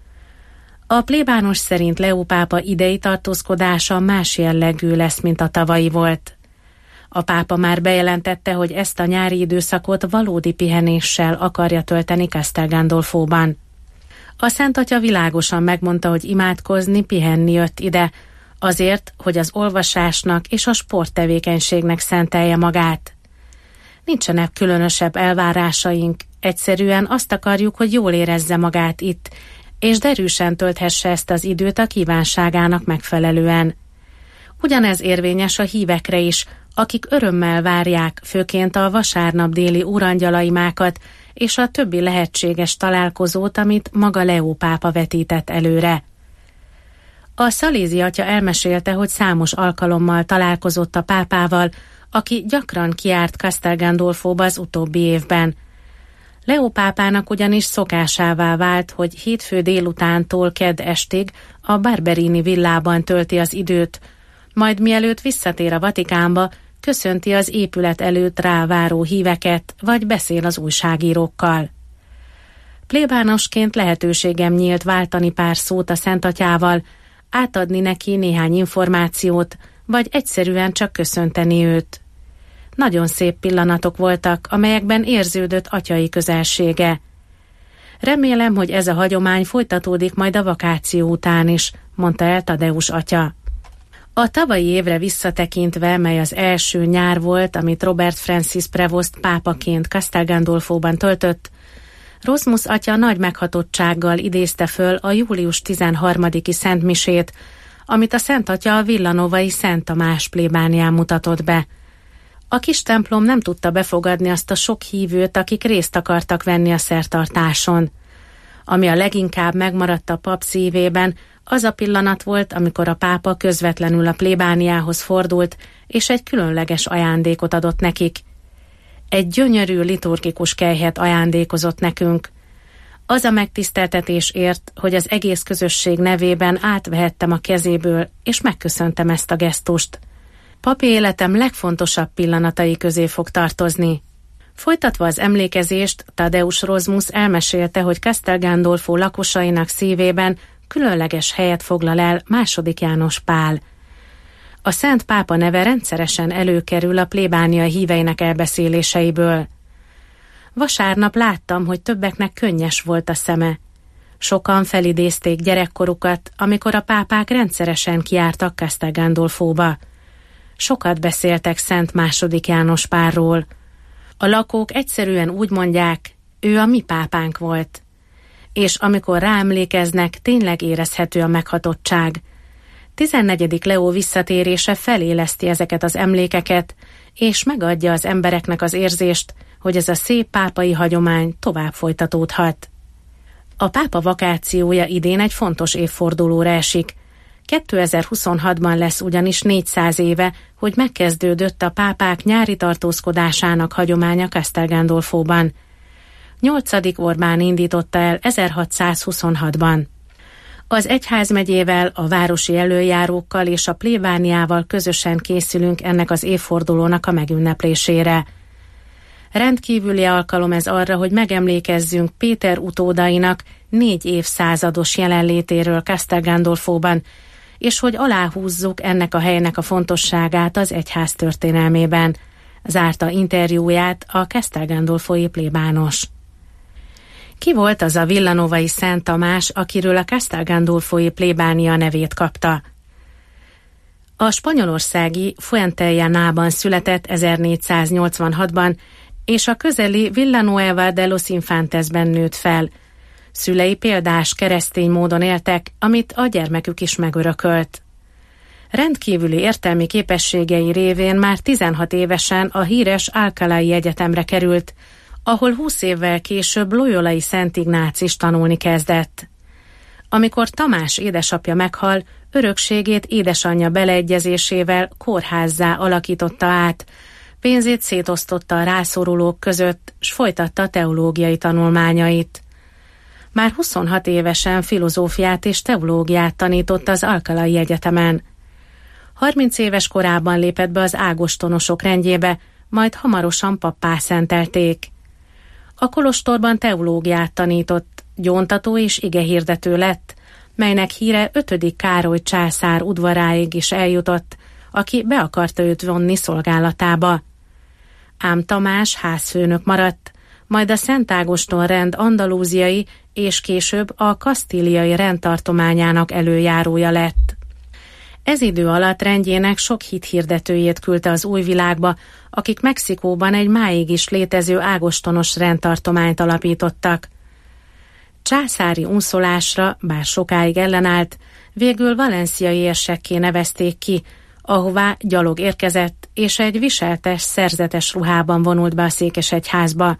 A plébános szerint Leó pápa idei tartózkodása más jellegű lesz, mint a tavalyi volt. A pápa már bejelentette, hogy ezt a nyári időszakot valódi pihenéssel akarja tölteni Castel Gandolfóban. A Szent Atya világosan megmondta, hogy imádkozni, pihenni jött ide, azért, hogy az olvasásnak és a sporttevékenységnek szentelje magát. Nincsenek különösebb elvárásaink, egyszerűen azt akarjuk, hogy jól érezze magát itt, és derűsen tölthesse ezt az időt a kívánságának megfelelően. Ugyanez érvényes a hívekre is, akik örömmel várják, főként a vasárnap déli úrangyalaimákat és a többi lehetséges találkozót, amit maga Leó pápa vetített előre. A szalézi atya elmesélte, hogy számos alkalommal találkozott a pápával, aki gyakran kijárt Castel Gandolfóba az utóbbi évben. Leó pápának ugyanis szokásává vált, hogy hétfő délutántól kedd estig a Barberini villában tölti az időt, majd mielőtt visszatér a Vatikánba, köszönti az épület előtt ráváró híveket, vagy beszél az újságírókkal. Plébánosként lehetőségem nyílt váltani pár szót a Szent Atyával, átadni neki néhány információt, vagy egyszerűen csak köszönteni őt. Nagyon szép pillanatok voltak, amelyekben érződött atyai közelsége. Remélem, hogy ez a hagyomány folytatódik majd a vakáció után is, mondta el Tadeusz atya. A tavalyi évre visszatekintve, mely az első nyár volt, amit Robert Francis Prevost pápaként Castel Gandolfóban töltött, Rozmus atya nagy meghatottsággal idézte föl a július 13-i szentmisét, amit a Szent Atya a Villanovai Szent Tamás plébánián mutatott be. A kis templom nem tudta befogadni azt a sok hívőt, akik részt akartak venni a szertartáson. Ami a leginkább megmaradt a pap szívében, az a pillanat volt, amikor a pápa közvetlenül a plébániához fordult, és egy különleges ajándékot adott nekik. Egy gyönyörű liturgikus kelyhet ajándékozott nekünk. Az a megtiszteltetés ért, hogy az egész közösség nevében átvehettem a kezéből, és megköszöntem ezt a gesztust. Papi életem legfontosabb pillanatai közé fog tartozni. Folytatva az emlékezést, Tadeusz Rozmus elmesélte, hogy Castel Gandolfo lakosainak szívében különleges helyet foglal el II. János Pál. A Szent Pápa neve rendszeresen előkerül a plébánia híveinek elbeszéléseiből. Vasárnap láttam, hogy többeknek könnyes volt a szeme. Sokan felidézték gyerekkorukat, amikor a pápák rendszeresen kijártak Castel Gandolfóba. Sokat beszéltek Szent II. János Pálról. A lakók egyszerűen úgy mondják, ő a mi pápánk volt. És amikor ráemlékeznek, tényleg érezhető a meghatottság. 14. Leó visszatérése feléleszti ezeket az emlékeket, és megadja az embereknek az érzést, hogy ez a szép pápai hagyomány tovább folytatódhat. A pápa vakációja idén egy fontos évfordulóra esik. 2026-ban lesz ugyanis 400 éve, hogy megkezdődött a pápák nyári tartózkodásának hagyománya Castel Gandolfóban. 8. Orbán indította el 1626-ban. Az egyházmegyével, a városi elöljárókkal és a plébániával közösen készülünk ennek az évfordulónak a megünneplésére. Rendkívüli alkalom ez arra, hogy megemlékezzünk Péter utódainak 4 évszázados jelenlétéről Castel Gandolfóban, és hogy aláhúzzuk ennek a helynek a fontosságát az egyház történelmében, zárta interjúját a Castel Gandolfói plébános. Ki volt az a villanovai Szent Tamás, akiről a Castel Gandolfói plébánia nevét kapta? A spanyolországi Fuentellanában született 1486-ban, és a közeli Villanueva de los Infantesben nőtt fel. Szülei példás keresztény módon éltek, amit a gyermekük is megörökölt. Rendkívüli értelmi képességei révén már 16 évesen a híres Alcalái Egyetemre került, ahol 20 évvel később Loyolai Szent Ignácz tanulni kezdett. Amikor Tamás édesapja meghal, örökségét édesanyja beleegyezésével kórházzá alakította át, pénzét szétosztotta a rászorulók között, s folytatta teológiai tanulmányait. Már 26 évesen filozófiát és teológiát tanított az Alcalái Egyetemen. 30 éves korában lépett be az ágostonosok rendjébe, majd hamarosan pappá szentelték. A kolostorban teológiát tanított, gyóntató és igehirdető lett, melynek híre 5. Károly császár udvaráig is eljutott, aki be akarta őt vonni szolgálatába. Ám Tamás házfőnök maradt, majd a Szent Ágoston rend andalúziai és később a kasztíliai rendtartományának előjárója lett. Ez idő alatt rendjének sok hithirdetőjét küldte az új világba, akik Mexikóban egy máig is létező ágostonos rendtartományt alapítottak. Császári unszolásra, bár sokáig ellenállt, végül valenciai érsekké nevezték ki, ahová gyalog érkezett, és egy viseltes, szerzetes ruhában vonult be a székesegyházba.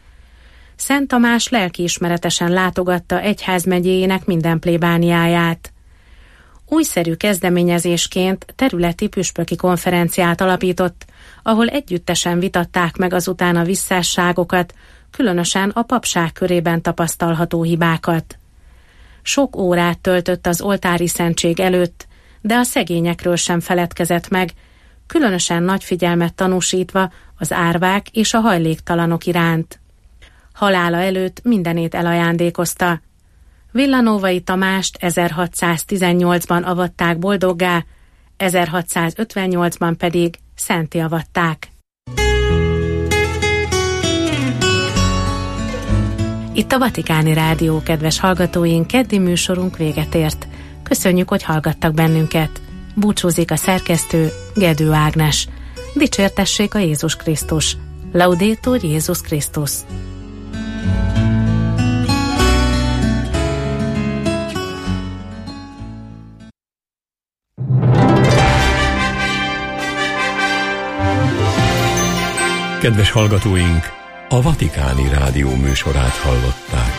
Szent Tamás lelkiismeretesen látogatta egyházmegyéjének minden plébániáját. Újszerű kezdeményezésként területi püspöki konferenciát alapított, ahol együttesen vitatták meg azután a visszásságokat, különösen a papság körében tapasztalható hibákat. Sok órát töltött az oltári szentség előtt, de a szegényekről sem feledkezett meg, különösen nagy figyelmet tanúsítva az árvák és a hajléktalanok iránt. Halála előtt mindenét elajándékozta. Villanovai Tamást 1618-ban avatták boldoggá, 1658-ban pedig szentté avatták. Itt a Vatikáni Rádió, kedves hallgatóink, keddi műsorunk véget ért. Köszönjük, hogy hallgattak bennünket. Búcsúzik a szerkesztő, Gedő Ágnes. Dicsértessék a Jézus Krisztus. Laudetur Jézus Krisztus. Kedves hallgatóink, a Vatikáni Rádió műsorát hallották.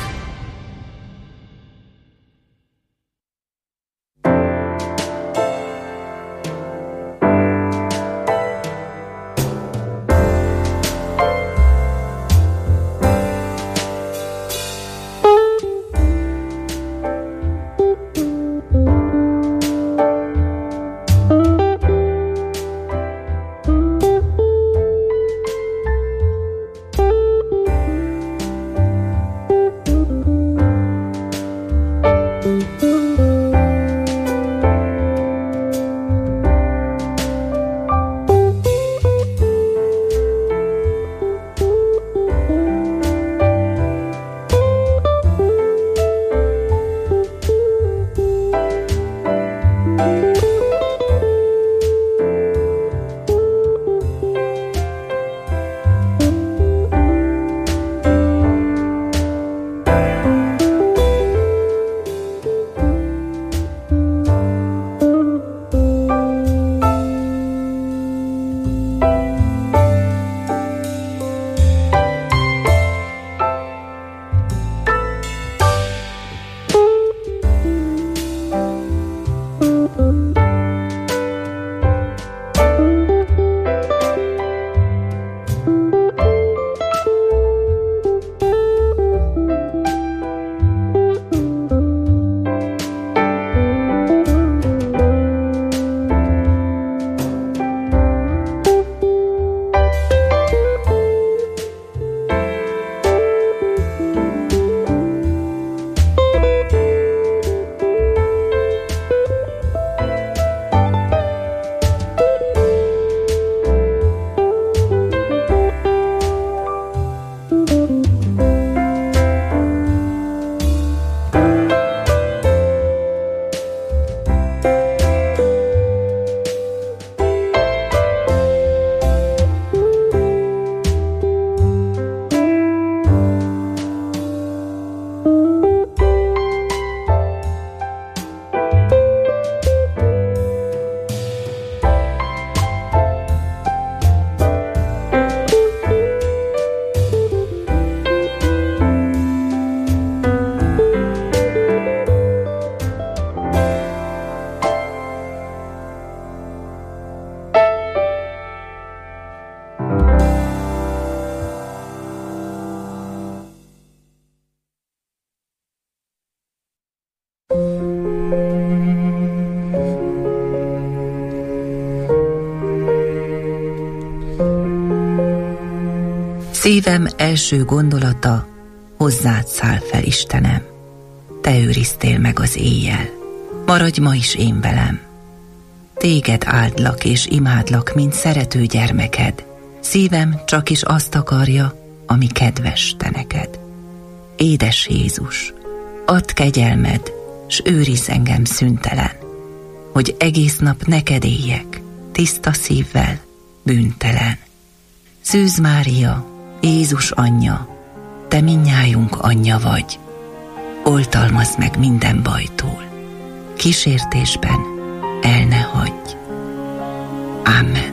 Szívem első gondolata, hozzád száll fel, Istenem. Te őriztél meg az éjjel, maradj ma is én velem. Téged áldlak és imádlak, mint szerető gyermeked. Szívem csak is azt akarja, ami kedves te neked. Édes Jézus, add kegyelmed, s őrizz engem szüntelen, hogy egész nap neked éljek, tiszta szívvel, bűntelen. Szűz Mária, Jézus anyja, te mindnyájunk anyja vagy. Oltalmazd meg minden bajtól, kísértésben el ne hagyj. Amen.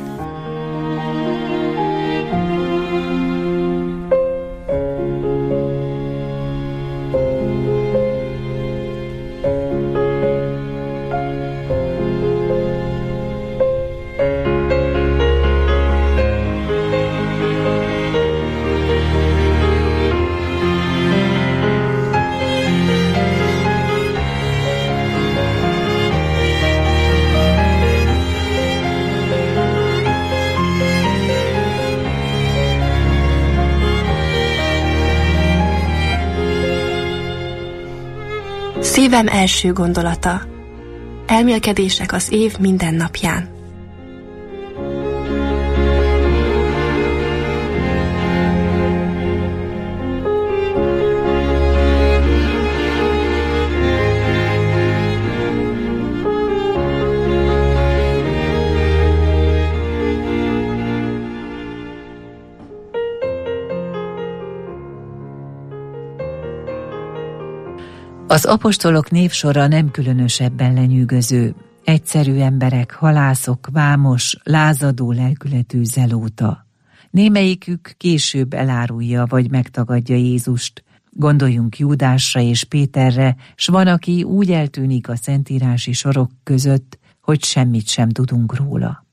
Szívem első gondolata. Elmélkedések az év minden napján. Az apostolok névsora nem különösebben lenyűgöző. Egyszerű emberek, halászok, vámos, lázadó lelkületű zelóta. Némelyikük később elárulja vagy megtagadja Jézust. Gondoljunk Júdásra és Péterre, s van, aki úgy eltűnik a szentírási sorok között, hogy semmit sem tudunk róla.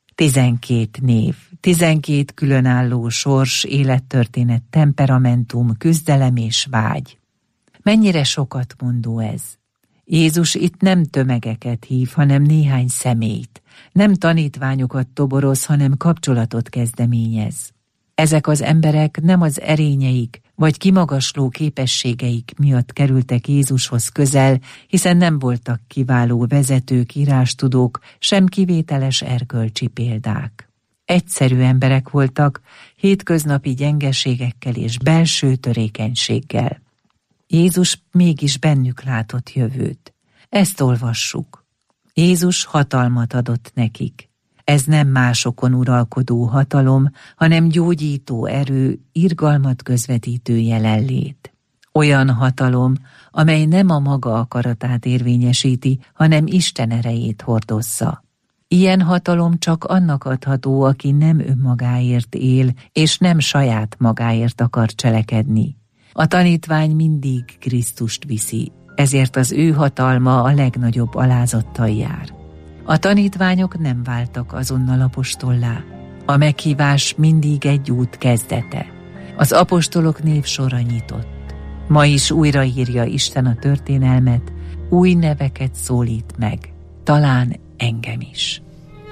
12 név, 12 különálló sors, élettörténet, temperamentum, küzdelem és vágy. Mennyire sokat mondó ez. Jézus itt nem tömegeket hív, hanem néhány személyt. Nem tanítványokat toboroz, hanem kapcsolatot kezdeményez. Ezek az emberek nem az erényeik vagy kimagasló képességeik miatt kerültek Jézushoz közel, hiszen nem voltak kiváló vezetők, írástudók, sem kivételes erkölcsi példák. Egyszerű emberek voltak, hétköznapi gyengeségekkel és belső törékenységgel. Jézus mégis bennük látott jövőt. Ezt olvassuk. Jézus hatalmat adott nekik. Ez nem másokon uralkodó hatalom, hanem gyógyító erő, irgalmat közvetítő jelenlét. Olyan hatalom, amely nem a maga akaratát érvényesíti, hanem Isten erejét hordozza. Ilyen hatalom csak annak adható, aki nem önmagáért él, és nem saját magáért akar cselekedni. A tanítvány mindig Krisztust viszi, ezért az ő hatalma a legnagyobb alázattal jár. A tanítványok nem váltak azonnal apostollá. A meghívás mindig egy út kezdete. Az apostolok névsora nyitott. Ma is újraírja Isten a történelmet, új neveket szólít meg, talán engem is.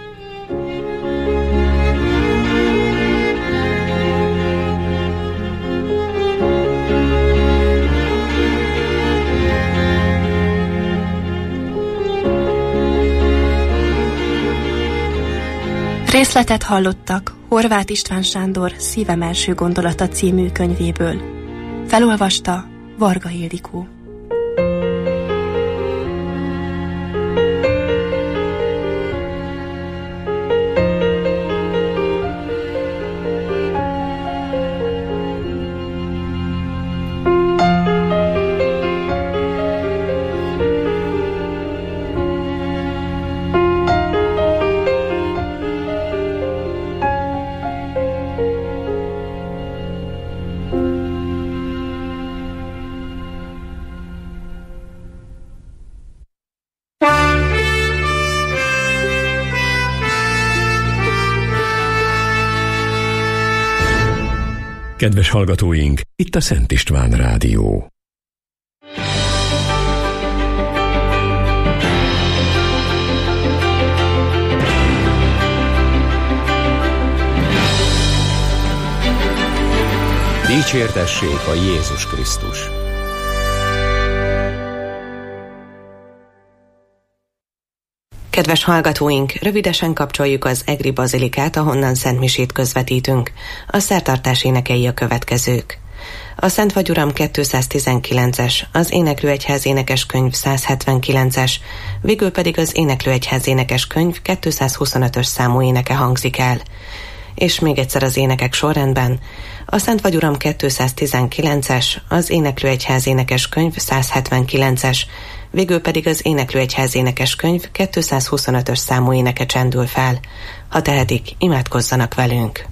Részletet hallottak Horváth István Sándor Szívem első gondolata című könyvéből. Felolvasta Varga Ildikó. Kedves hallgatóink, itt a Szent István Rádió. Dicsértessék a Jézus Krisztus! Kedves hallgatóink, rövidesen kapcsoljuk az Egri Bazilikát, ahonnan szentmisét közvetítünk. A szertartás énekei a következők. A Szent Vagyuram 219-es, az Éneklő Egyház énekeskönyv 179-es, végül pedig az Éneklő Egyház énekeskönyv 225-ös számú éneke hangzik el. És még egyszer az énekek sorrendben. A Szent Vagyuram 219-es, az Éneklő Egyház énekeskönyv 179-es, végül pedig az Éneklő Egyház énekeskönyv 225-ös számú éneke csendül fel. Ha tehetik, imádkozzanak velünk.